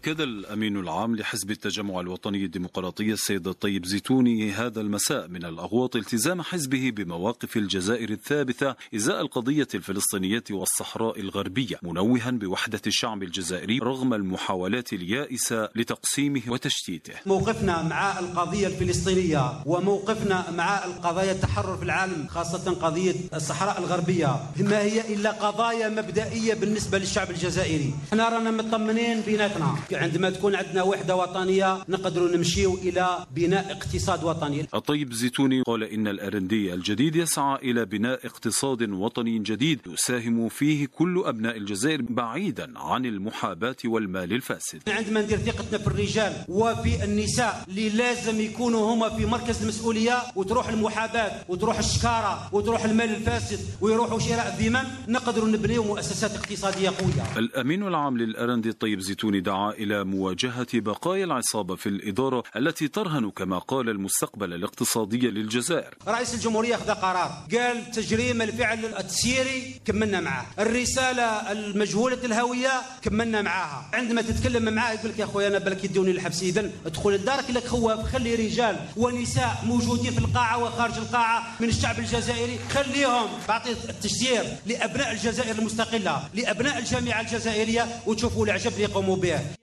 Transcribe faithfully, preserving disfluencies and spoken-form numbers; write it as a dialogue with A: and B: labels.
A: أكد الأمين العام لحزب التجمع الوطني الديمقراطي السيد الطيب زيتوني هذا المساء من الأغواط التزام حزبه بمواقف الجزائر الثابتة إزاء القضية الفلسطينية والصحراء الغربية، منوها بوحدة الشعب الجزائري رغم المحاولات اليائسة لتقسيمه وتشتيته.
B: موقفنا مع القضية الفلسطينية وموقفنا مع القضايا التحرر في العالم، خاصة قضية الصحراء الغربية، ما هي إلا قضايا مبدئية بالنسبة للشعب الجزائري. احنا رانا مطمنين بيناتنا، عندما تكون عندنا وحدة وطنية نقدر نمشيو إلى بناء اقتصاد وطني.
A: الطيب زيتوني قال إن الأرندي الجديد يسعى إلى بناء اقتصاد وطني جديد يساهم فيه كل أبناء الجزائر بعيدا عن المحاباة والمال الفاسد.
B: عندما ندير ثقتنا في الرجال وفي النساء اللي لازم يكونوا هما في مركز المسؤولية، وتروح المحاباة وتروح الشكارة وتروح المال الفاسد ويروحوا شراء الذمم، نقدر نبنيو مؤسسات اقتصادية قوية.
A: الأمين العام للأرندي الطيب زيتوني دعا إلى مواجهة بقايا العصابة في الإدارة التي ترهن كما قال المستقبل الاقتصادي للجزائر.
B: رئيس الجمهورية أخذ قرار، قال تجريم الفعل التسييري كملنا معه، الرسالة المجهولة الهوية كملنا معها. عندما تتكلم معاه يقول لك يا أخويا أنا بالك يدوني للحبس، إذن ادخل لدارك لك خواف، خلي رجال ونساء موجودين في القاعة وخارج القاعة من الشعب الجزائري، خليهم بعطي التسيير لأبناء الجزائر المستقلة، لأبناء الجامعة الجزائرية، وتشوفوا العجب اللي يقوموا به.